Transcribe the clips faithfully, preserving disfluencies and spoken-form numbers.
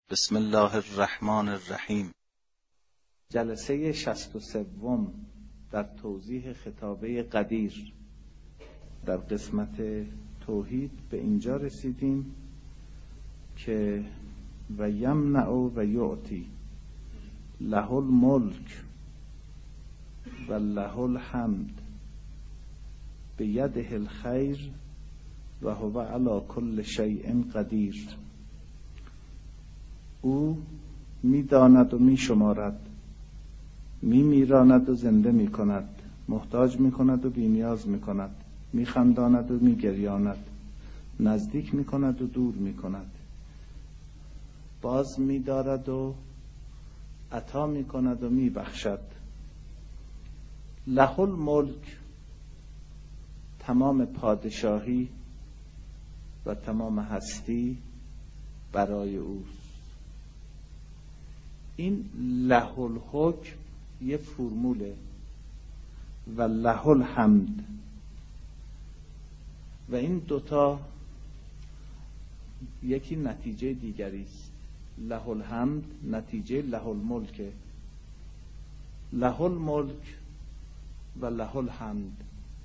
بسم الله الرحمن الرحیم. جلسه شصت و سوم در توضیح خطابه قدیر در قسمت توحید به اینجا رسیدیم که و یمنع و یعطی له الملک و له الحمد بیده الخیر و هو علی کل شیء قدیر. او می‌داند و می‌شمارد، می‌میراند و زنده می‌کند، محتاج می‌کند و بی‌نیاز می‌کند، می‌خنداند و می‌گریاند، نزدیک می‌کند و دور می‌کند، باز می‌دارد و عطا می‌کند و می‌بخشد. له الملک، تمام پادشاهی و تمام هستی برای اوست. این له الحکم یه فرموله و له الحمد و این دوتا یکی نتیجه دیگری است. له الحمد نتیجه له الملک، له الملک و له الحمد،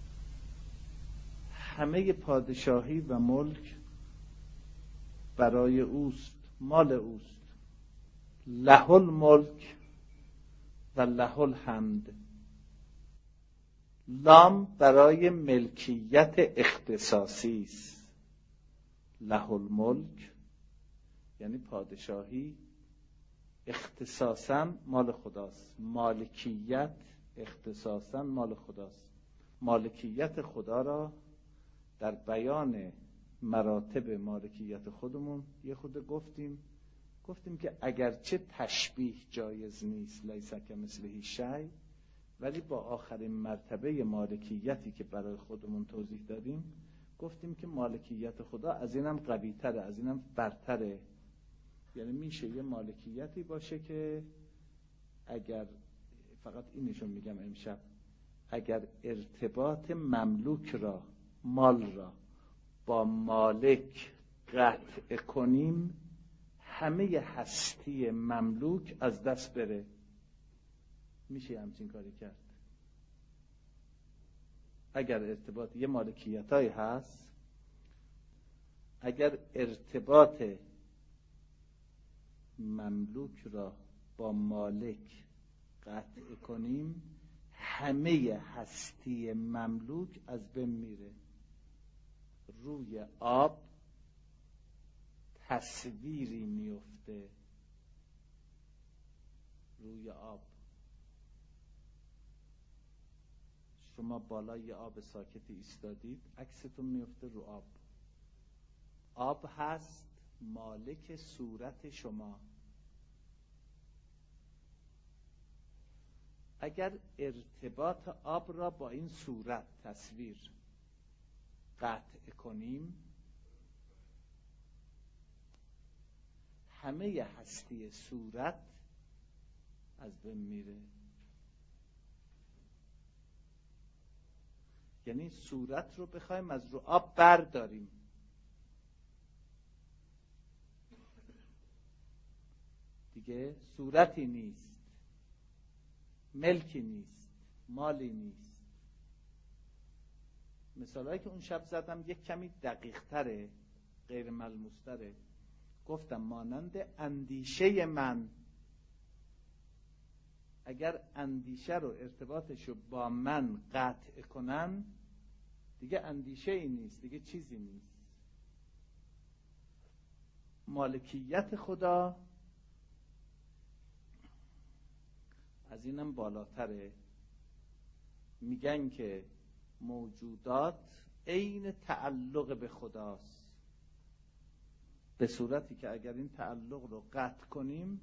همه پادشاهی و ملک برای اوست، مال اوست. له الملک و له الحمد، لام برای ملکیت اختصاصی است. له الملک یعنی پادشاهی اختصاصاً مال خداست، مالکیت اختصاصاً مال خداست. مالکیت خدا را در بیان مراتب مالکیت خودمون یه خود گفتیم گفتیم که اگرچه تشبیه جایز نیست، لیس کمثله شیء، ولی با آخرین مرتبه مالکیتی که برای خودمون توضیح دادیم گفتیم که مالکیت خدا از اینم قوی تره، از اینم برتره. یعنی میشه یه مالکیتی باشه که اگر، فقط اینشون میگم امشب، اگر ارتباط مملوک را، مال را با مالک قطع کنیم، همه هستی مملوک از دست بره. میشه همچین کاری کرد. اگر ارتباط یه مالکیتایی هست، اگر ارتباط مملوک را با مالک قطع کنیم، همه هستی مملوک از بین میره. روی آب تصویری میفته، روی آب شما بالای آب ساکتی ایستادید، عکستون میفته رو آب. آب هست مالک صورت شما. اگر ارتباط آب را با این صورت تصویر قطع کنیم، همه هستی صورت از بین میره. یعنی صورت رو بخوایم از رو آب برداریم، دیگه صورتی نیست، ملکی نیست، مالی نیست. مثالایی که اون شب زدم یک کمی دقیق تره، غیر ملموس تره. گفتم مانند اندیشه من، اگر اندیشه رو ارتباطش رو با من قطع کنن، دیگه اندیشه ای نیست، دیگه چیزی نیست. مالکیت خدا از اینم بالاتره. میگن که موجودات عین تعلق به خداست، به صورتی که اگر این تعلق رو قطع کنیم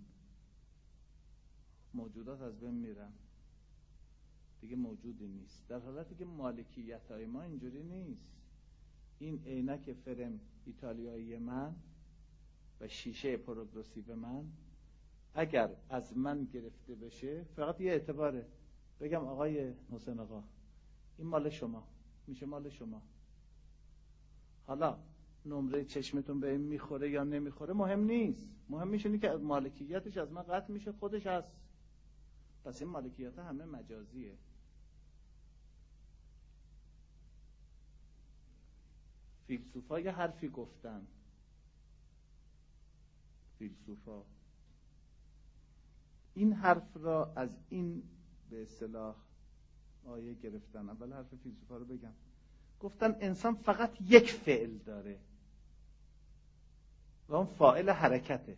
موجودات از بین میرن، دیگه موجودی نیست. در حالتی که مالکیت های ما اینجوری نیست. این عینک فرم ایتالیایی من و شیشه پروگرسیو من اگر از من گرفته بشه، فقط یه اعتباره، بگم آقای حسین آقا این مال شما، میشه مال شما. حالا نمره چشمتون به این میخوره یا نمیخوره مهم نیست. مهم میشه که مالکیتش از من قطع میشه، خودش هست. پس این مالکیت همه مجازیه. فیلسوفا یه حرفی گفتن، فیلسوفا این حرف را از این به اصطلاح آیه گرفتن. اول حرف فیلسوفا رو بگم. گفتن انسان فقط یک فعل داره و اون فاعل حرکته.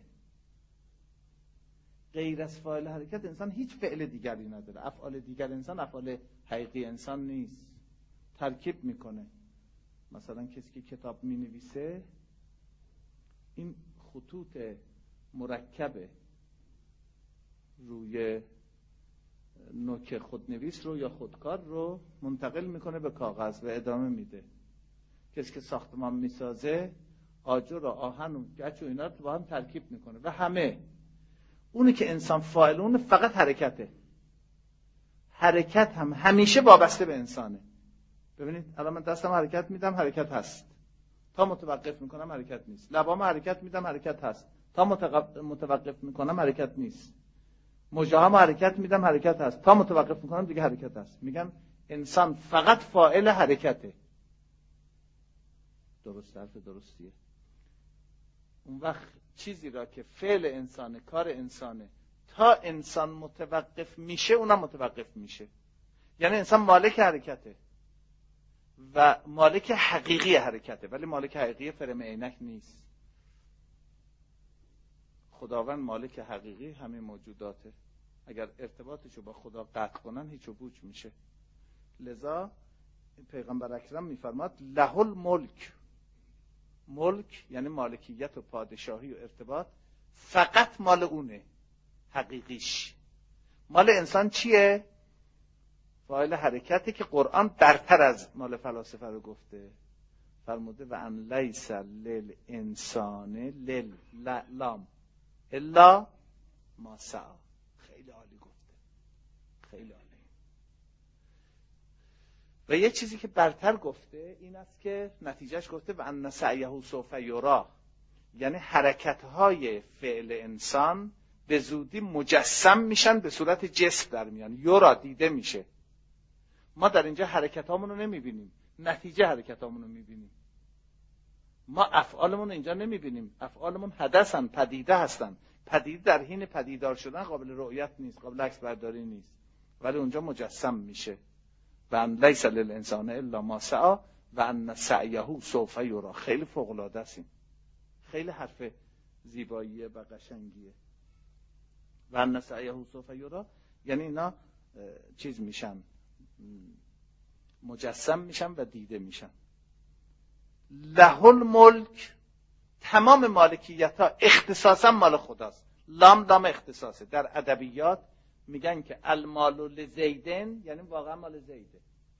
غیر از فاعل حرکت انسان هیچ فعل دیگری نداره. افعال دیگر انسان افعال حقیقی انسان نیست، ترکیب میکنه. مثلا کسی که کتاب مینویسه، این خطوط مرکب روی نوک خودنویس رو یا خودکار رو منتقل میکنه به کاغذ و ادامه میده. کسی که ساختمان میسازه، آجر و آهن و گچ و اینا رو با هم ترکیب میکنه و همه. اونی که انسان فاعل اون فقط حرکته. حرکت هم همیشه وابسته به انسانه. ببینید الان من دستم حرکت میدم، حرکت هست. تا متوقف میکنم حرکت نیست. لبام حرکت میدم، حرکت هست. تا متوقف میکنم حرکت نیست. مژه‌هام حرکت میدم، حرکت هست. تا متوقف میکنم دیگه حرکت هست. میگن انسان فقط فاعل حرکته. درست، حرف درستیه. اون وقت چیزی را که فعل انسانه، کار انسانه، تا انسان متوقف میشه اونم متوقف میشه. یعنی انسان مالک حرکته و مالک حقیقی حرکته، ولی مالک حقیقی فرم عینک نیست. خداوند مالک حقیقی همه موجوداته. اگر ارتباطشو با خدا قطع کنن هیچ و پوچ میشه. لذا پیغمبر اکرم میفرماد له الملک. ملک یعنی مالکیت و پادشاهی و ارتباط فقط مال اونه، حقیقیش. مال انسان چیه؟ فاعل حرکتی که قرآن برتر از مال فلاسفه رو گفته. فرموده و ان لیس للانسان للام الا ما سعی. خیلی عالی گفته، خیلی عالی. و یه چیزی که برتر گفته این است که نتیجهش گفته و ان سعیه سوف یرا. یعنی حرکت‌های فعل انسان به زودی مجسم میشن، به صورت جسم در میان، یرا، دیده میشه. ما در اینجا حرکتامون رو نمیبینیم، نتیجه حرکتامون رو میبینیم. ما افعالمون رو اینجا نمیبینیم، افعالمون حدثن، پدیده هستن. پدیده در حین پدیدار شدن قابل رؤیت نیست، قابل عکس برداری نیست، ولی اونجا مجسم میشه. و ان لیس للانسان الا ما سعی و ان سعیه سوف یرا. خیلی فوق العاده است، خیلی حرف زیباییه و قشنگیه. و ان سعیه سوف یرا یعنی اینا چیز میشن، مجسم میشن و دیده میشن. له الملک، تمام مالکیت ها اختصاصا مال خداست. لام لام اختصاصه. در ادبیات میگن که المال لزیدن یعنی واقعا مال زیده.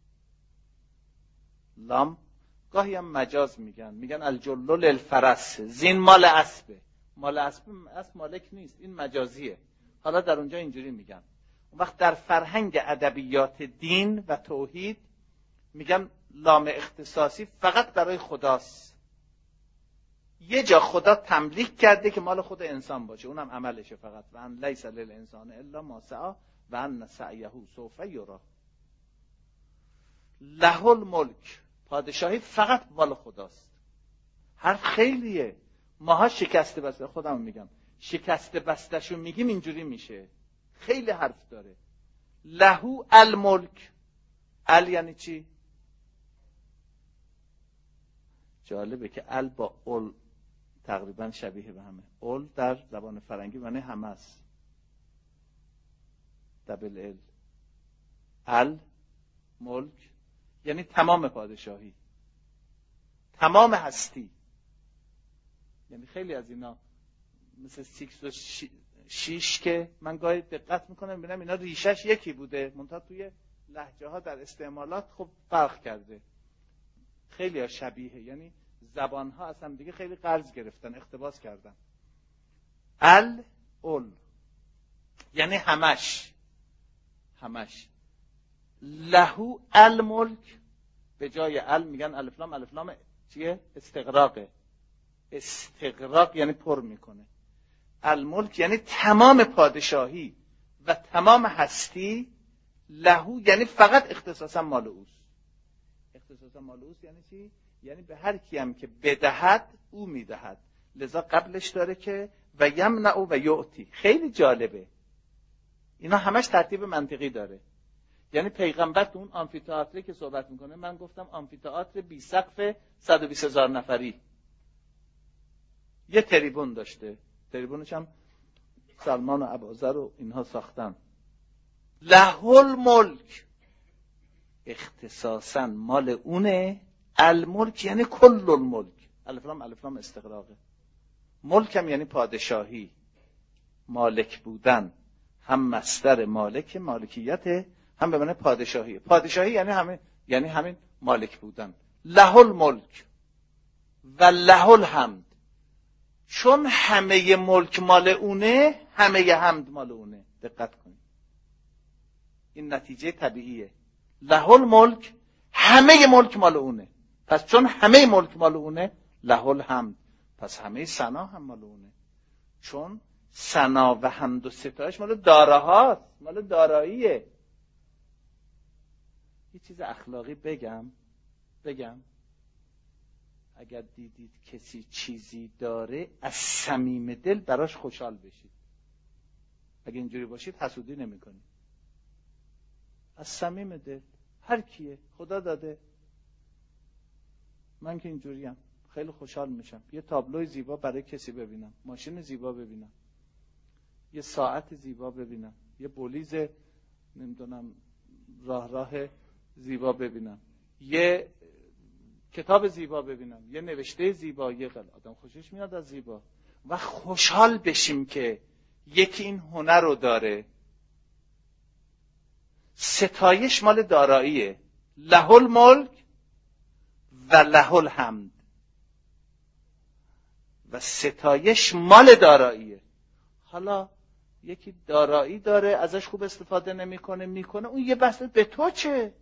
لام گاهی هم مجاز میگن، میگن الجل للفرس، زین مال اسبه. مال اسب اسب مالک نیست، این مجازیه. حالا در اونجا اینجوری میگن. اون وقت در فرهنگ ادبیات دین و توحید میگن لام اختصاصی فقط برای خداست. یه جا خدا تملیک کرده که مال خود انسان باشه، اونم عملشه فقط. و ان لیس للانسان الا ما سعی و ان سعیه سوف یرا. له الملک، پادشاهی فقط مال خداست. حرف خیلیه. ماها شکسته بسته، خودم میگم شکسته بستشو میگیم اینجوری میشه. خیلی حرف داره. له الملک. ال یعنی چی؟ جالبه که ال با ال تقریبا شبیه به همه. ال در زبان فرنگی معنی همه است. دبل ال. ال ملک یعنی تمام پادشاهی، تمام هستی. یعنی خیلی از اینا مثل سیکس و شیش که من گاهی دقت میکنم ببینم اینا ریشش یکی بوده، منتها توی لهجه ها در استعمالات خب فرق کرده. خیلی ها شبیه، یعنی زبان ها اصلا دیگه خیلی قرض گرفتن، اقتباس کردن. ال اول یعنی همش، همش. لهو الملک، به جای ال میگن الف لام، الف لام چیه؟ استغراقه. استغراق یعنی پر میکنه. الملک یعنی تمام پادشاهی و تمام هستی. لهو یعنی فقط اختصاصا مال اوست. اختصاصا مال اوست یعنی چی؟ یعنی به هر کیم که بدهد او میدهد. لذا قبلش داره که و یمنع و یعطی. خیلی جالبه. اینا همش ترتیب منطقی داره. یعنی پیغمبر تو اون آمفی‌تئاتری که صحبت میکنه، من گفتم آمفی‌تئاتر بی سقف صد و بیست هزار نفری، یه تریبون داشته. تریبونش هم سلمان و ابوذر و اینها ساختن. له الملک اختصاصا مال اونه. الملک یعنی کل الملک. الف لام الف لام استغراقه. ملک هم یعنی پادشاهی، مالک بودن. هم مصدر مالک، مالکیت، هم به معنی پادشاهی. پادشاهی یعنی همین، یعنی همین مالک بودن. له الملک و له الحمد. چون همه ملک مال اونه، همه حمد مال اونه. دقت کنید، این نتیجه طبیعیه. له الملک، همه ملک مال اونه. پس چون همه ملک مال اونه، له الحمد، پس همه ثنا هم مال اونه. چون ثنا و حمد و ستایش مال داراهاست، مال داراییه. یه چیز اخلاقی بگم بگم اگر دیدید کسی چیزی داره، از صمیم دل براش خوشحال بشید. اگه اینجوری باشید حسودی نمی کنید. از صمیم دل. هر کیه خدا داده. من که اینجوریم خیلی خوشحال میشم. یه تابلوی زیبا برای کسی ببینم، ماشین زیبا ببینم، یه ساعت زیبا ببینم، یه بولیز نمیدونم راه راه زیبا ببینم، یه کتاب زیبا ببینم، یه نوشته زیبا، یه قل. آدم خوشش میاد از زیبا. و خوشحال بشیم که یکی این هنر رو داره. ستایش مال داراییه. له الملک و له الحمد. و ستایش مال داراییه. حالا یکی دارایی داره، ازش خوب استفاده نمیکنه، میکنه، اون یه بحث. به تو چه؟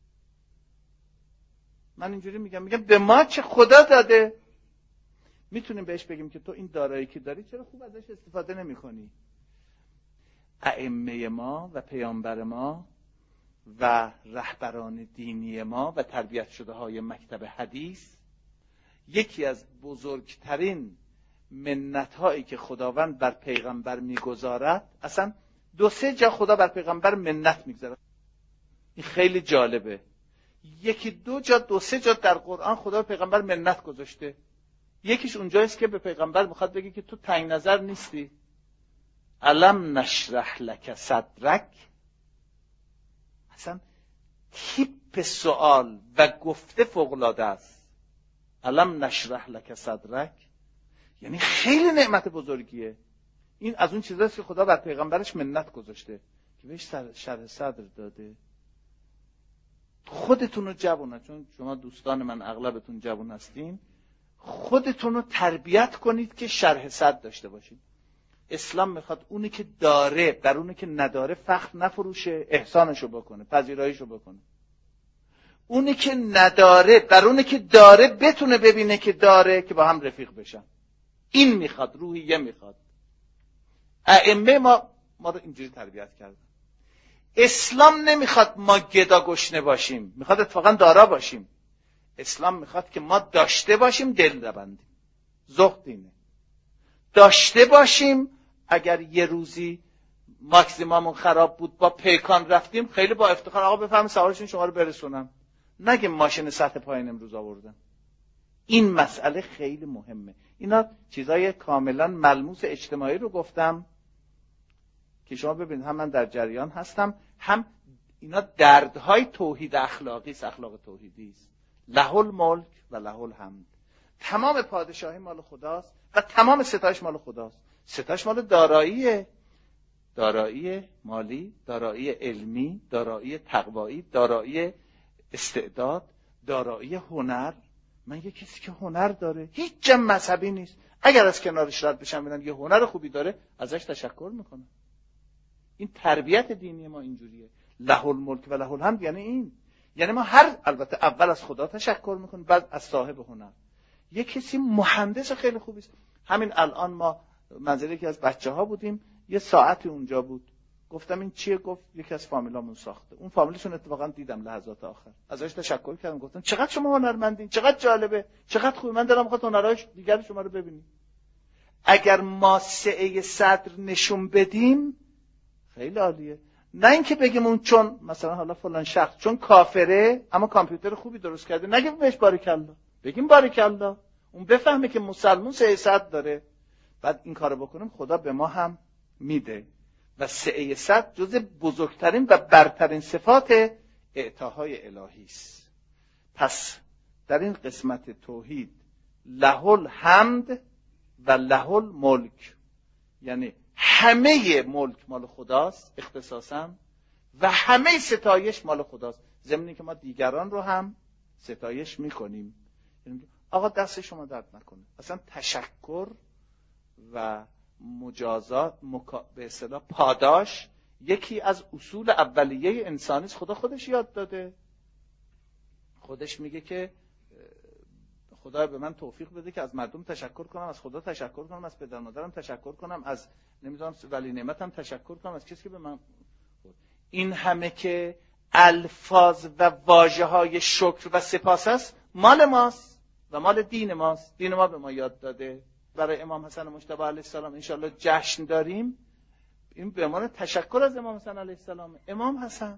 من اینجوری میگم میگم به ما چه؟ خدا داده. میتونیم بهش بگیم که تو این دارایی که داری چرا خوب ازش استفاده نمیکنی؟ ائمه ما و پیامبر ما و رهبران دینی ما و تربیت شده های مکتب حدیث، یکی از بزرگترین منت هایی که خداوند بر پیغمبر میگذارد، اصلا دو سه جا خدا بر پیغمبر منت میگذارد. این خیلی جالبه. یکی دو جا دو سه جا در قرآن خدا به پیغمبر منت گذاشته. یکیش اونجاییست که به پیغمبر میخواد بگه که تو تنگ نظر نیستی. الم نشرح لک صدرک. اصلا تیپ سوال و گفته فوق‌العاده است. الم نشرح لک صدرک یعنی خیلی نعمت بزرگیه. این از اون چیزاست که خدا بر پیغمبرش منت گذاشته که بهش شرح صدر داده. خودتون رو جوونه، چون شما دوستان من اغلبتون جوون هستین، خودتون رو تربیت کنید که شرح صدر داشته باشید. اسلام میخواد اونی که داره بر اونی که نداره فخر نفروشه، احسانشو بکنه، پذیراییشو بکنه. اونی که نداره بر اونی که داره بتونه ببینه که داره، که با هم رفیق بشن. این میخواد، روحیه میخواد. ائمه ما ما رو اینجوری تربیت کردن. اسلام نمیخواد ما گدا گشنه باشیم، میخواد اتفاقا دارا باشیم. اسلام میخواد که ما داشته باشیم، دل نبندیم. زهد اینه. داشته باشیم، اگر یه روزی ماکسیممون خراب بود با پیکان رفتیم، خیلی با افتخار آقا بفهم سوارشون شما رو برسونم، نگه ماشین سطح پایین امروز آوردن. این مسئله خیلی مهمه. اینا چیزای کاملا ملموس اجتماعی رو گفتم که شما ببینید هم من در جریان هستم، هم اینا دردهای توحید اخلاقی است، اخلاق توحیدی است. له الملک و له الحمد. تمام پادشاهی مال خداست و تمام ستایش مال خداست. ستایش مال داراییه، دارایی مالی، دارایی علمی، دارایی تقوایی، دارایی استعداد، دارایی هنر. من یه کسی که هنر داره، هیچ جمع مذهبی نیست، اگر از کنارش رد بشم ببینم یه هنر خوبی داره، ازش تشکر میکنم. این تربیت دینی ما اینجوریه. له الملک و له الحمد یعنی این، یعنی ما هر البته اول از خدا تشکر میکنیم، بعد از صاحب هنر. یه کسی مهندس خیلی خوبی است. همین الان ما منزل یکی از بچه‌ها بودیم، یه ساعتی اونجا بود. گفتم این چیه؟ گفت یکی از فامیلامون ساخته. اون فامیلشون اتفاقا دیدم لحظات آخر. ازش تشکر کردم، گفتم چقدر شما هنرمندین، چقدر جالبه، چقدر خوبه، من دلم می‌خواد هنرهای دیگر شما رو ببینیم. اگر ما سعه صدر نشون بدیم خیلی عالیه. نه اینکه بگیم اون چون مثلا حالا فلان شخص چون کافره اما کامپیوتر خوبی درست کرده نگیم بهش باریکالله، بگیم باریکالله، اون بفهمه که مسلمون سعه صدر داره. بعد این کارو بکنیم خدا به ما هم میده و سعه صدر جز بزرگترین و برترین صفات اعطاهای الهی است. پس در این قسمت توحید له الحمد و له الملک، یعنی همه ملک مال خداست اختصاصا و همه ستایش مال خداست، ضمن که ما دیگران رو هم ستایش میکنیم. آقا دست شما درد نکنه. اصلا تشکر و مجازات مکا... به اصطلاح پاداش یکی از اصول اولیه انسانی است. خدا خودش یاد داده، خودش میگه که خدا به من توفیق بده که از مردم تشکر کنم، از خدا تشکر کنم، از پدر مادرم تشکر کنم، از نمیدونم ولی نعمتم تشکر کنم، از کسی که به من. این همه که الفاظ و واژه‌های شکر و سپاس است مال ماست و مال دین ماست. دین ما به ما یاد داده. برای امام حسن مجتبی علیه السلام انشالله جشن داریم، این به عنوان تشکر از امام حسن علیه السلام. امام حسن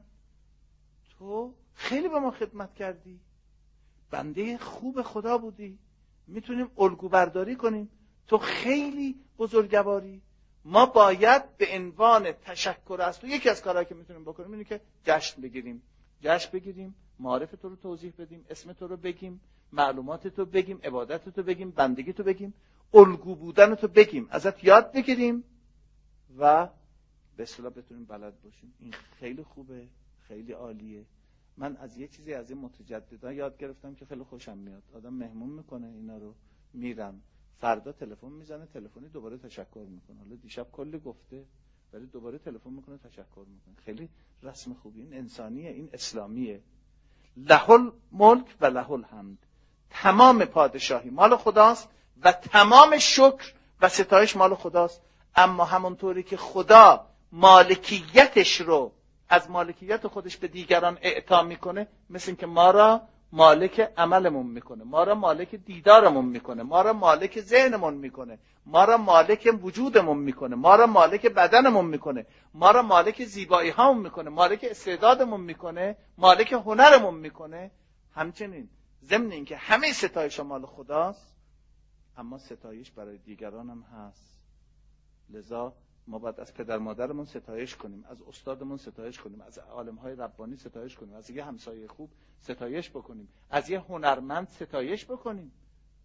تو خیلی به ما خدمت کردی، بنده خوب خدا بودی، میتونیم الگو برداری کنیم، تو خیلی بزرگواری. ما باید به عنوان تشکر از تو یکی از کارهایی که میتونیم بکنیم اینه که جشن بگیریم، جشن بگیریم، معارف تو رو توضیح بدیم، اسم تو رو بگیم، معلومات تو بگیم، عبادت تو بگیم، بندگی تو بگیم، الگو بودن تو بگیم، ازت یاد بگیریم و به اصطلاح بتونیم بلد باشیم. این خیلی خوبه، خیلی عالیه. من از یه چیزی از این متجددان یاد گرفتم که خیلی خوشم میاد. آدم مهمون میکنه اینا رو، میرن فردا تلفن میزنه، تلفنی دوباره تشکر میکنه. حالا دیشب کلی گفته ولی دوباره تلفن میکنه تشکر میکنه. خیلی رسم خوبی. این انسانیه، این اسلامیه. له الملک و له الحمد، تمام پادشاهی مال خداست و تمام شکر و ستایش مال خداست. اما همونطوری که خدا مالکیتش رو از مالکیت خودش به دیگران اعطا میکنه، مثل این که ما را مالک عملمون میکنه، ما را مالک دیدارمون میکنه، ما را مالک ذهنمون میکنه، ما را مالک وجودمون میکنه، ما را مالک بدنمون میکنه، ما را مالک زیبایی هامون میکنه، مالک استعدادمون میکنه، مالک هنرمون میکنه. همچنین ضمن این که همه ستایش مال خداست اما ستایش برای دیگران هم هست. لذا ما باید از پدر مادرمون ستایش کنیم، از استادمون ستایش کنیم، از عالم‌های ربانی ستایش کنیم، از یه همسایه خوب ستایش بکنیم، از یه هنرمند ستایش بکنیم.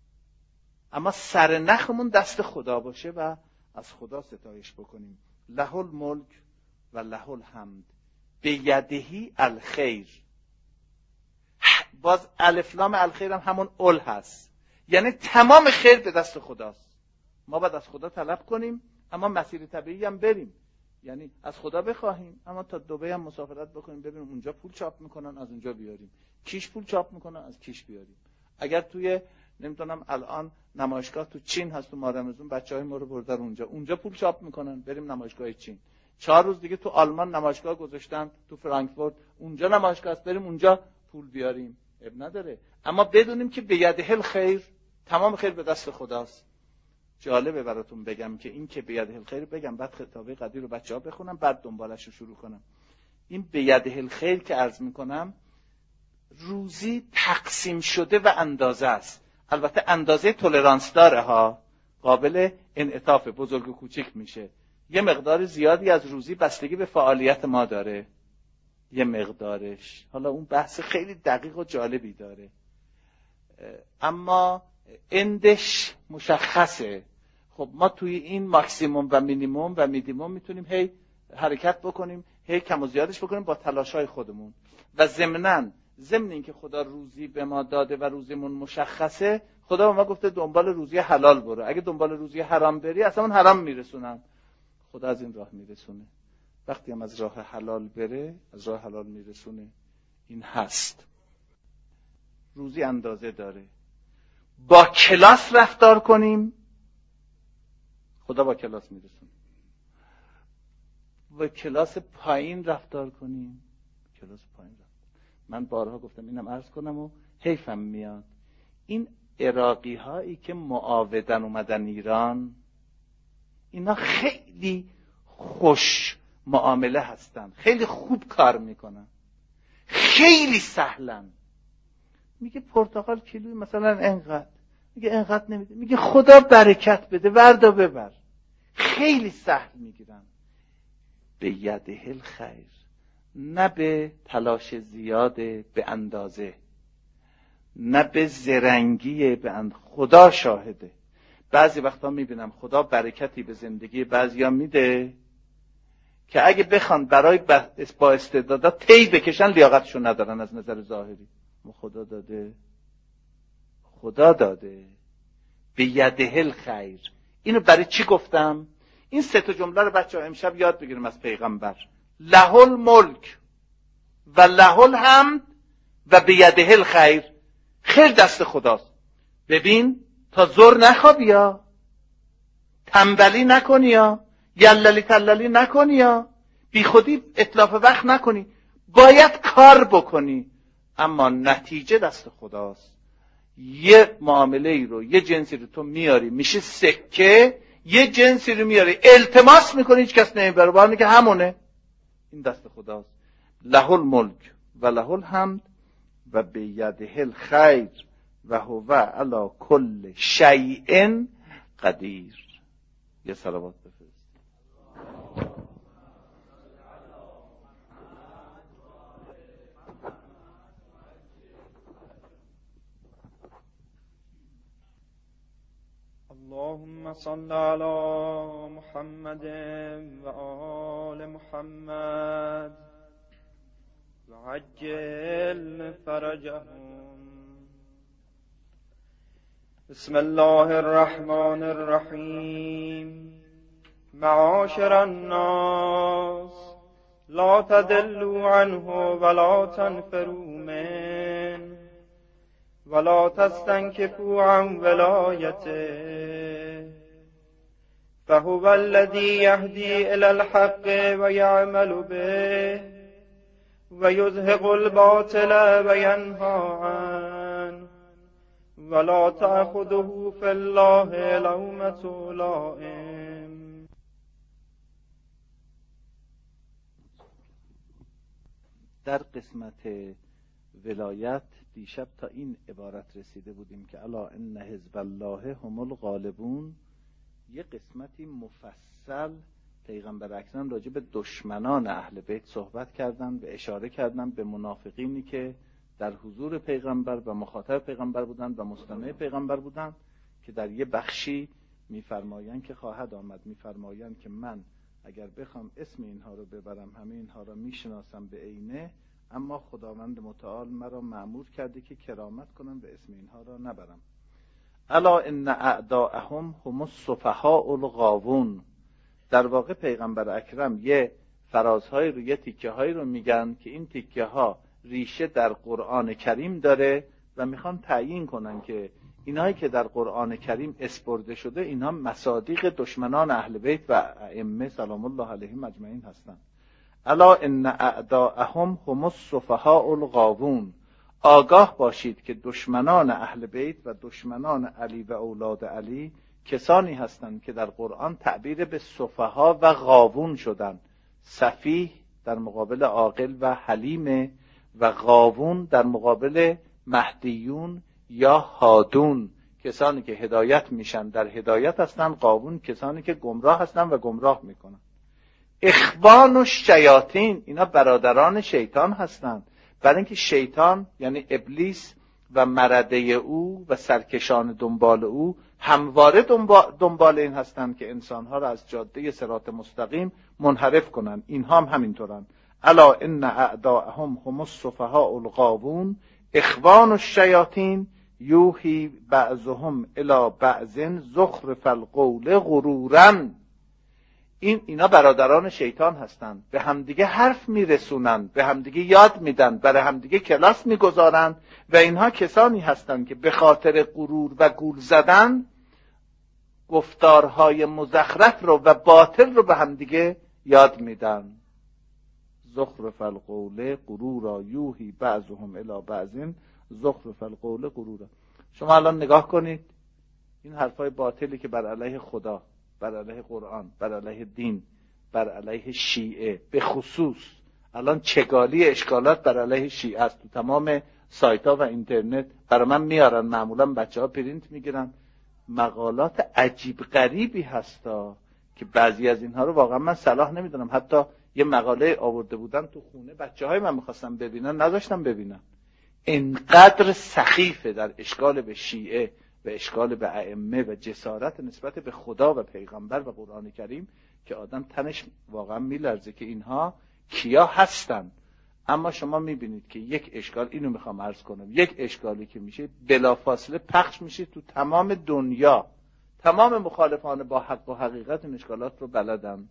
اما سرنخمون دست خدا باشه و از خدا ستایش بکنیم. له الملک و له الحمد بیدهی الخیر. باز الف لام الخیر هم همون ال هست، یعنی تمام خیر به دست خداست. ما باید از خدا طلب کنیم اما مسیر طبیعی هم بریم، یعنی از خدا بخواهیم اما تا دبی هم مسافرت بکنیم، ببینیم اونجا پول چاپ میکنن از اونجا بیاریم، کیش پول چاپ میکنن از کیش بیاریم. اگر توی نمیدونم الان نمایشگاه تو چین هست، تو مارمزون بچهای ما رو بردن اونجا، اونجا پول چاپ میکنن، بریم نمایشگاه چین. چهار روز دیگه تو آلمان نمایشگاه گذاشتن، تو فرانکفورت اونجا نمایشگاه است، بریم اونجا پول بیاریم، اب نداره. اما بدونیم که بیده الخیر، تمام خیر به دست خداست. جالبه براتون بگم که این که بیده الخیر بگم، بعد خطابه قدیر رو بچه‌ها بخونم، بعد دنبالش رو شروع کنم. این بیده الخیر که عرض میکنم روزی تقسیم شده و اندازه است. البته اندازه تولرانس داره ها، قابل انعطاف، بزرگ و کوچک میشه. یه مقدار زیادی از روزی بستگی به فعالیت ما داره، یه مقدارش حالا اون بحث خیلی دقیق و جالبی داره، اما اندش مشخصه. خب ما توی این ماکسیموم و مینیموم و میدیموم میتونیم هی حرکت بکنیم، هی کم و زیادش بکنیم با تلاش‌های خودمون. و ضمناً ضمن این که خدا روزی به ما داده و روزیمون مشخصه، خدا به ما گفته دنبال روزی حلال برو، اگه دنبال روزی حرام بری اصلا اون حرام میرسونم. خدا از این راه میرسونه، وقتی هم از راه حلال بره از راه حلال میرسونه. این هست. روزی اندازه داره. با کلاس رفتار کنیم، خدا با کلاس میرسونه. با کلاس پایین رفتار کنیم، کلاس پایین رفتار. من بارها گفتم، اینم عرض کنم و حیفم میاد، این عراقی هایی که معاودن اومدن ایران، اینا خیلی خوش معامله هستن، خیلی خوب کار میکنن، خیلی سهلن. میگه پرتقال کیلویی مثلا انقدر، میگه انقدر نمیده، میگه خدا برکت بده وردا ببر. خیلی سهل میگیرن. به یده الخیر، نه به تلاش زیاده به اندازه، نه به زرنگی به اند... خدا شاهده. بعضی وقتا میبینم خدا برکتی به زندگی بعضیا میده که اگه بخوان برای با استعدادا تی بکشن لیاقتشون ندارن از نظر ظاهری. خدا داده، خدا داده. به یده الخیر. اینو برای چی گفتم؟ این سه تا جمله رو بچه‌ها امشب یاد بگیریم از پیغمبر. له الملک و له الحمد و به یده الخیر. خیر دست خداست. ببین تا زور نخوابی یا تنبلی نکنی یا یللی تللی نکنی یا بی خودی اتلاف وقت نکنی، باید کار بکنی، اما نتیجه دست خداست. یه معامله ای رو، یه جنسی رو تو میاری میشه سکه، یه جنسی رو میاری التماس میکنی هیچ کس نمیبره، باید میگه همونه. این دست خداست. له الملک و له الحمد و به یده الخیر و هو علی کل شیء قدیر. یه صلوات بفرست. اللهم صل على محمد و آل محمد و عجل فرجهم. بسم الله الرحمن الرحیم. معاشر الناس لا تدلوا عنه ولا تنفروا منه ولا تستنكفوا عن ولايته فهو الذي يهدي إلى الحق ويعمل به ويزهق الباطل وينهى عنه ولا تأخذه في الله لومة لائم. در قسمت ولایت دیشب تا این عبارت رسیده بودیم که الا ان حزب الله هم الغالبون. یه قسمتی مفصل پیغمبر اکرم راجع به دشمنان اهل بیت صحبت کردن و اشاره کردن به منافقینی که در حضور پیغمبر و مخاطب پیغمبر بودن و مستمع پیغمبر بودن، که در یه بخشی میفرمایند که خواهد آمد، میفرمایند که من اگر بخوام اسم اینها رو ببرم همه اینها رو میشناسم به عینه، اما خداوند متعال مرا مأمور کرده که کرامت کنم و اسم اینها را نبرم. الا ان اعداءهم هم السفهاء الغاوون. در واقع پیغمبر اکرم یه فرازهای رو، یه تیکه هایی رو میگن که این تیکه ها ریشه در قرآن کریم داره و میخوان تعیین کنن که اینایی که در قرآن کریم اسپرده شده اینها مصادیق دشمنان اهل بیت و ائمه سلام الله علیهم اجمعین هستند. الا ان اعداءهم هم السفهاء الغاوون. آگاه باشید که دشمنان اهل بیت و دشمنان علی و اولاد علی کسانی هستند که در قرآن تعبیر به سفها و غاوون شدند. سفیه در مقابل عاقل و حلیم و غاوون در مقابل مهدیون یا هادون، کسانی که هدایت میشن در هدایت هستند، غاوون کسانی که گمراه هستند و گمراه میکنن. اخوان و شیاطین، اینا برادران شیطان هستند، برای اینکه شیطان یعنی ابلیس و مرده او و سرکشان دنبال او همواره دنبال این هستند که انسانها را از جاده صراط مستقیم منحرف کنند. اینها هم همینطورن. الا ان اعداءهم هم السفهاء الغاوون اخوان الشیاطین یوحی بعضهم الی بعض زخرف القول غرورا. این اینا برادران شیطان هستند، به همدیگه حرف میرسونن، به همدیگه یاد میدن، برای همدیگه کلاس میگذارن و اینها کسانی هستند که به خاطر غرور و گول زدن گفتارهای مزخرف رو و باطل رو به همدیگه یاد میدن. زخرف القول غرورا یوحی بعضهم الی بعض زخرف القول غرورا. شما الان نگاه کنید این حرفای باطلی که بر علیه خدا، بر علیه قرآن، بر علیه دین، بر علیه شیعه، به خصوص الان چگالی اشکالات بر علیه شیعه است تو تمام سایت ها و اینترنت. برای من میارن، معمولا بچه ها پرینت میگیرن، مقالات عجیب غریبی هستا که بعضی از اینها رو واقعا من صلاح نمیدونم. حتی یه مقاله آورده بودن تو خونه، بچه های من میخواستم ببینن، نذاشتم ببینن. اینقدر سخیفه در اشکال به شیعه و اشکال به ائمه و جسارت نسبت به خدا و پیغمبر و قرآن کریم که آدم تنش واقعا میلرزه که اینها کیا هستن. اما شما میبینید که یک اشکال، اینو میخوام عرض کنم، یک اشکالی که میشه بلافاصله پخش میشه تو تمام دنیا. تمام مخالفان با حق و حقیقت این اشکالات رو بلدن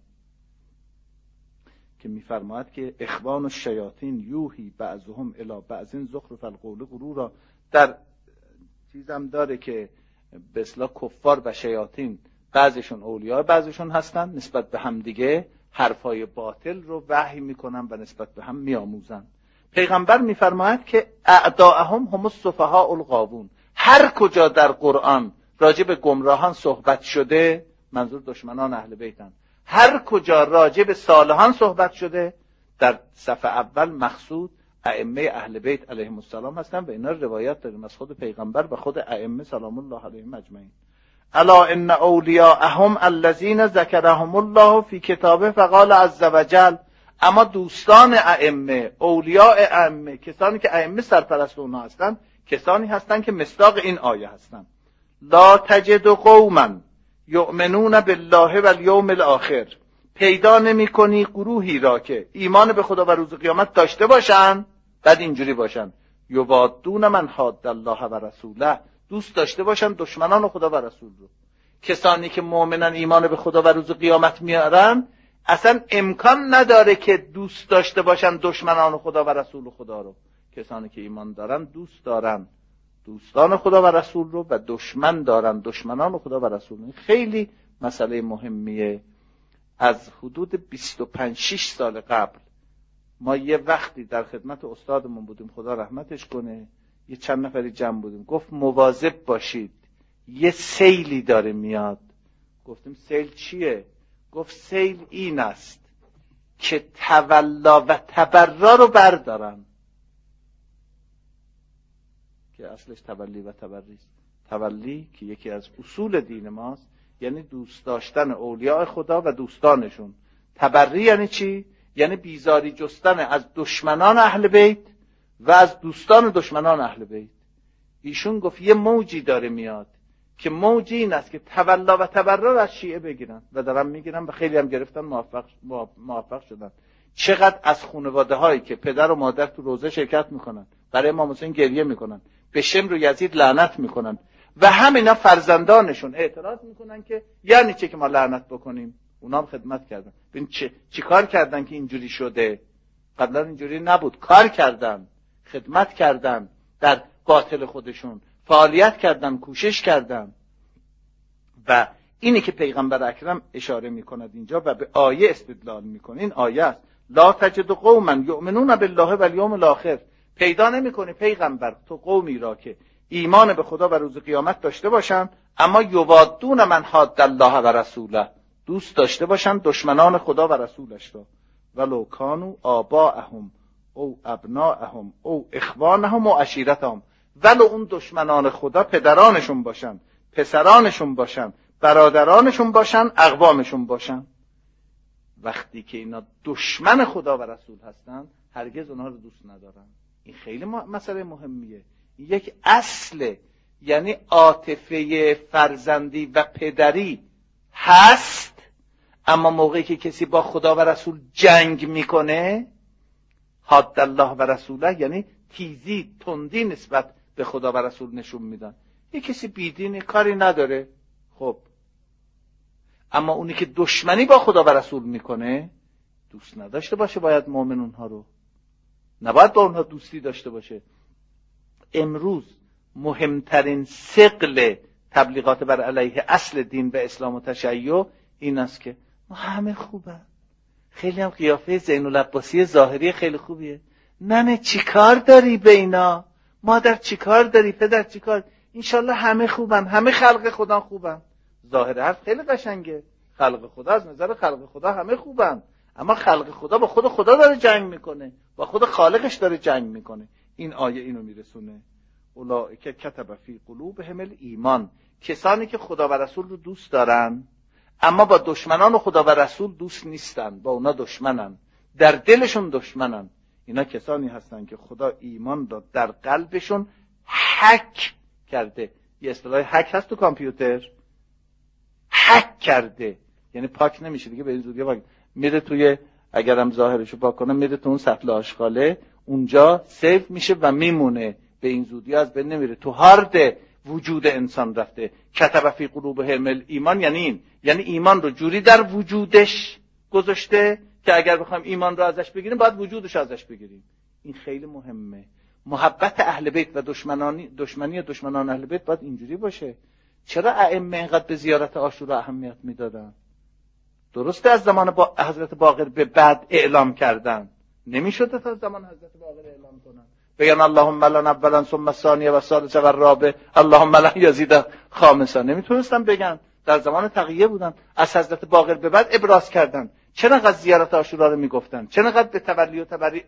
که میفرماید که اخوان الشیاطین یوحی بعضهم الی بعض زخرف القول غرورا. در چیزم داره که به اصطلاح کفار و شیاطین بعضشون اولیاء بعضشون هستن، نسبت به هم دیگه حرفای باطل رو وحی میکنن و نسبت به هم میآموزن. پیغمبر میفرماید که اعداءهم هم السفهاء الغاوون. هر کجا در قرآن راجع به گمراهان صحبت شده، منظور دشمنان اهل بیتن. هر کجا راجع به صالحان صحبت شده، در صفحه اول مقصود ائمه اهل بیت علیهم السلام هستن و اینا روایت داریم از خود پیغمبر و خود ائمه سلام الله علیهم اجمعین. الا ان اولیاءهم الذین ذکرهم الله فی کتابه فقال عز وجل. اما دوستان ائمه، اولیاء ائمه، کسانی که ائمه سرپرست اونها هستن، کسانی هستن که مصداق این آیه هستن. لا تجد قوما یؤمنون بالله والیوم الاخر. پیدا نمی کنی گروهی را که ایمان به خدا و روز قیامت داشته باشن بعد اینجوری باشن یوادون من حاد الله و رسوله، دوست داشته باشن دشمنان خدا و رسول رو. کسانی که مؤمنن ایمان به خدا و روز قیامت میارن اصلا امکان نداره که دوست داشته باشن دشمنان خدا و رسول خدا رو. کسانی که ایمان دارن دوست دارن دوستان خدا و رسول رو و دشمن دارن دشمنان خدا و رسول رو. خیلی مسئله مهمیه. از حدود بیست و پنج شش سال قبل ما یه وقتی در خدمت استادمون بودیم، خدا رحمتش کنه، یه چند نفری جمع بودیم، گفت مواظب باشید یه سیلی داره میاد. گفتیم سیل چیه؟ گفت سیل این است که تولا و تبرا رو بردارن، که اصلش تولی و تبری است. تولی که یکی از اصول دین ماست، یعنی دوست داشتن اولیاء خدا و دوستانشون. تبری یعنی چی؟ یعنی بیزاری جستن از دشمنان اهل بیت و از دوستان دشمنان اهل بیت. ایشون گفت یه موجی داره میاد که موجی این است که تولا و تبرا رو از شیعه بگیرن و دارن میگیرن و خیلی هم گرفتن، موفق موفق شدن. چقدر از خانواده هایی که پدر و مادر تو روزه شرکت میکنن، برای امام حسین گریه میکنن، به شمر و یزید لعنت میکنن و همینا فرزندانشون اعتراض میکنن که یعنی چه که ما لعنت بکنیم؟ اونا هم خدمت کردن. ببین چه چی کار کردن که اینجوری شده؟ قبلا اینجوری نبود. کار کردن، خدمت کردن، در باطل خودشون فعالیت کردن، کوشش کردن. و اینی که پیغمبر اکرم اشاره میکند اینجا و به آیه استدلال میکنه، این آیه است: لا تجد قوما یؤمنون بالله والیوم الاخر. پیدا نمیکنی پیغمبر تو قومی را که ایمان به خدا و روز قیامت داشته باشن اما یوادون من حاد الله و رسوله، دوست داشته باشن دشمنان خدا و رسولش را. ولو کانوا آباءهم او ابناءهم او اخوانهم و عشیرتهم. ولو اون دشمنان خدا پدرانشون باشن، پسرانشون باشن، برادرانشون باشن، اقوامشون باشن. وقتی که اینا دشمن خدا و رسول هستن هرگز اونها رو دوست ندارن. این خیلی مسئله مهمیه. این یک اصله، یعنی عاطفه فرزندی و پدری هست، اما موقعی که کسی با خدا و رسول جنگ میکنه، حاد الله و رسوله، یعنی تیزی، تندی نسبت به خدا و رسول نشون میدن. یک کسی بیدینه، کاری نداره، خب اما اونی که دشمنی با خدا و رسول میکنه دوست نداشته باشه باید مؤمن اونها رو، نباید با اونها دوستی داشته باشه. امروز مهمترین ثقل تبلیغات بر علیه اصل دین و اسلام و تشیع این است که ما همه خوبه، خیلی هم قیافه زین العباسی ظاهری خیلی خوبیه، ننه چی کار داری به اینا، مادر چی کار داری، پدر چی کار، انشالله همه خوبن، همه خلق خدا خوبن. ظاهر حرف خیلی قشنگه، خلق خدا از نظر خلق خدا همه خوبن، اما خلق خدا با خود خدا داره جنگ میکنه، با خود خالقش داره جنگ میکنه. این آیه اینو میرسونه. اولئک کتب فی قلوبهم الایمان، کسانی که خدا و رسول رو دوست دارن اما با دشمنان خدا و رسول دوست نیستن، با اونا دشمنن، در دلشون دشمنن، اینا کسانی هستن که خدا ایمان رو در قلبشون هک کرده. یه اصطلاح هک هست تو کامپیوتر، هک کرده یعنی پاک نمیشه دیگه، به این زودی پاک میره توی، اگرم ظاهرشو پاک کنه میره تو اون سطل آشغاله، اونجا سیو میشه و میمونه، به این زودی از بین نمیره، تو هارد وجود انسان رفته. کتب فی قلوبهم الایمان یعنی این، یعنی ایمان رو جوری در وجودش گذاشته که اگر بخوایم ایمان رو ازش بگیریم باید وجودش ازش بگیریم. این خیلی مهمه. محبت اهل بیت و دشمنانی دشمنی دشمنان اهل بیت باید اینجوری باشه. چرا ائمه اینقدر به زیارت عاشورا اهمیت میدادن؟ درسته از زمان با حضرت باقر به بعد اعلام کردن، نمیشد تا زمان حضرت باقر اعلام کنن بگن اللهم لنا اولا ثم الثانیه و الثالثه و الرابع اللهم لن یزید خامسا، نمیتونستن بگن، در زمان تقیه بودن. از حضرت باقر به بعد ابراز کردن. چرا قضیه زیارت عاشورا رو میگفتن؟ چرا قد به تولی و تبری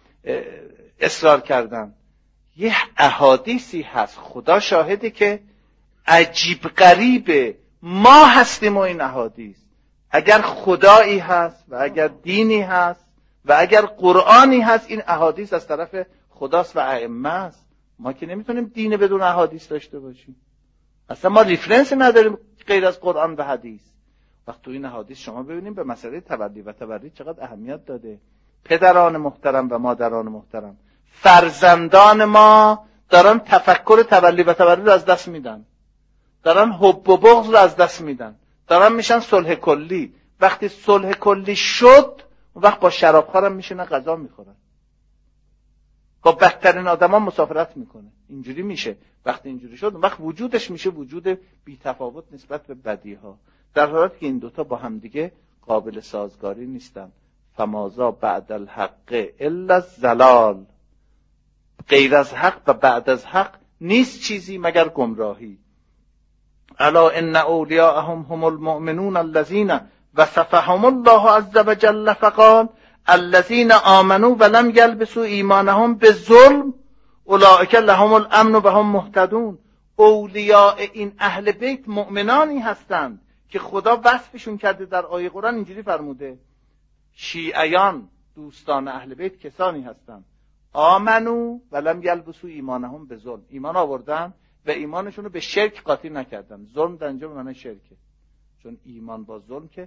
اصرار کردن؟ یه احادیثی هست خدا شاهده که عجیب غریبه، ما هستیم و این احادیث. اگر خدایی هست و اگر دینی هست و اگر قرآنی هست، این احادیث از طرف خداست و ائمه است. ما که نمیتونیم دین بدون احادیث داشته باشیم، اصلا ما ریفرنس نداریم غیر از قرآن و حدیث. وقت تو این احادیث شما ببینیم به مسئله تولی و تبری چقدر اهمیت داده. پدران محترم و مادران محترم، فرزندان ما دارن تفکر تولی و تبری رو از دست میدن، دارن حب و بغض رو از دست میدن، دارن میشن صلح کلی. وقتی صلح کلی شد اون وقت با شرابخوارم میشینن غذا میخورن، با بدترین آدما مسافرت میکنه. اینجوری میشه. وقتی اینجوری شد اون وقت وجودش میشه وجود بی‌تفاوت نسبت به بدیها، در حالی که این دوتا با هم دیگه قابل سازگاری نیستن. فماذا بعد الحق الا الضلال، غیر از حق و بعد از حق نیست چیزی مگر گمراهی. الا ان اولیاءهم هم المؤمنون الذين وصفهم الله عز وجل فقال الذين آمنوا ولم يلبسوا ایمانهم بظلم اولئک لهم الامن و هم مهتدون. اولیاء این اهل بیت مؤمنانی هستند که خدا وصفشون کرده در آیه قرآن، اینجوری فرموده شیعیان دوستان اهل بیت کسانی هستند آمنو ولم یلبسوا ایمانهم بظلم، ایمان آوردن و ایمانشون رو به شرک قاطی نکردن. ظلم در اینجا به معنی شرکه، چون ایمان با ظلم که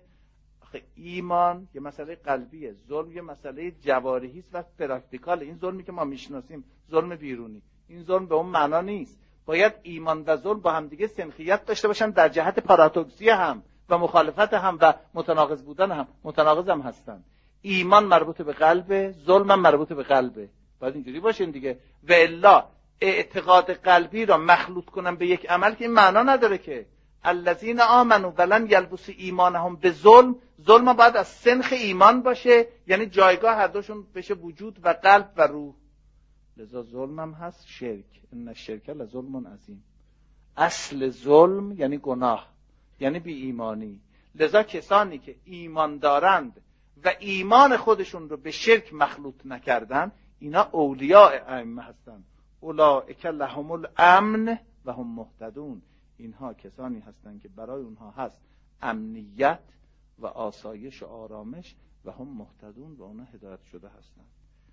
ایمان یه مسئله قلبیه، ظلم یه مسئله جوارحی است و پرکتیکاله. این ظلمی که ما میشناسیم ظلم بیرونی، این ظلم به اون معنا نیست. باید ایمان و ظلم با هم دیگه سنخیت داشته باشن، در جهت پارادوکسی هم و مخالفت هم و متناقض بودن هم، متناقض هم هستن. ایمان مربوط به قلبه، ظلم هم مربوط به قلبه، باید اینجوری باشین دیگه. و الا اعتقاد قلبی را مخلوط کنن به یک عمل که این معنا نداره که الذین آمنوا ولن یلبسوا ایمانهم بظلم. ظلم باید از سنخ ایمان باشه، یعنی جایگاه هر دوشون بشه وجود و قلب و روح. لذا ظلم هم هست شرک، ان الشرک لظلم عظیم. اصل ظلم یعنی گناه، یعنی بی ایمانی. لذا کسانی که ایمان دارند و ایمان خودشون رو به شرک مخلوط نکردن، اینا اولیاء ائمه هستند. اولئک لهم الامن و هم مهتدون. اینها کسانی هستند که برای اونها هست امنیت و آسایش و آرامش و هم مهتدون و اونها هدایت شده هستند.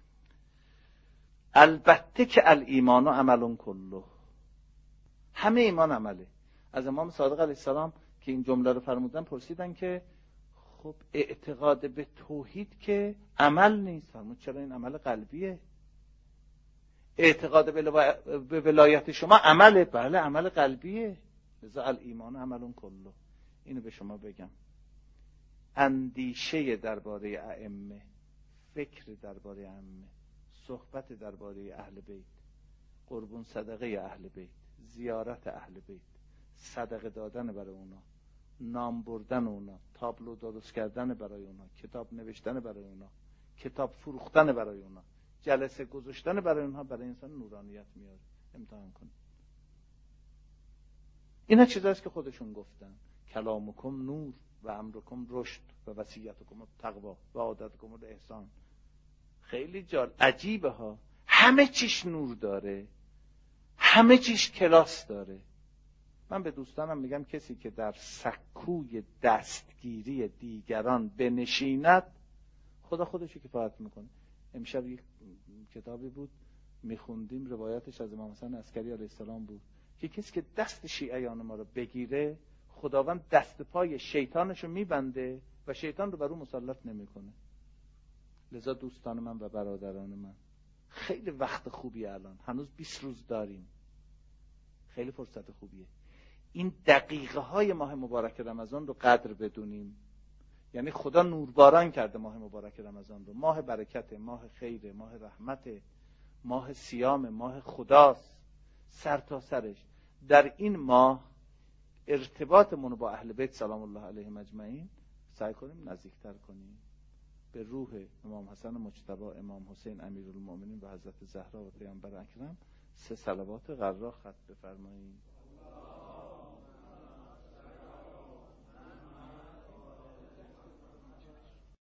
البته که الایمان و عمل کله، همه ایمان عمله. از امام صادق علیه السلام که این جمله رو فرمودن پرسیدن که خب اعتقاد به توحید که عمل نیست، فرمود چرا این عمل قلبیه؟ اعتقاد به ولایت شما عمله؟ بله عمل قلبیه. لذا الایمان عمل کله. اینو به شما بگم اندیشه درباره ائمه، فکر درباره ائمه، صحبت درباره اهل بیت، قربون صدقه اهل بیت، زیارت اهل بیت، صدقه دادن برای اونا، نام بردن اونا، تابلو درست کردن برای اونا، کتاب نوشتن برای اونا، کتاب فروختن برای اونا، جلسه گذاشتن برای اونها، برای انسان نورانیت میاره. امتحان کن. اینا چیزاست که خودشون گفتن. کلامکم نور و امرکم رشد و وصیتکم تقوا و عادتکم الاحسان. خیلی جال عجیبه ها. همه چیش نور داره، همه چیش کلاس داره. من به دوستانم میگم کسی که در سکوی دستگیری دیگران بنشیند، خدا خودشو کفایت میکنه. امشب یک کتابی بود میخوندیم، روایتش از امام حسن عسکری علیه السلام بود که کسی که دست شیعیان ما رو بگیره، خداوند دست پای شیطانشو میبنده و شیطان رو بر اون مسلط نمیکنه. لذا دوستان من و برادران من، خیلی وقت خوبیه الان، هنوز بیست روز داریم، خیلی فرصت خوبیه. این دقیقه های ماه مبارک رمضان رو قدر بدونیم. یعنی خدا نورباران کرده ماه مبارک رمضان رو، ماه برکت، ماه خیر، ماه رحمت، ماه صیام، ماه خداست سر تا سرش. در این ماه ارتباطمون رو با اهل بیت سلام الله علیهم اجمعین سعی کنیم نزدیکتر کنیم، به روح امام حسن مجتبی، امام حسین امیرالمومنین و حضرت زهرا و پیامبر اکرم سه صلوات غرا ختم بفرماییم.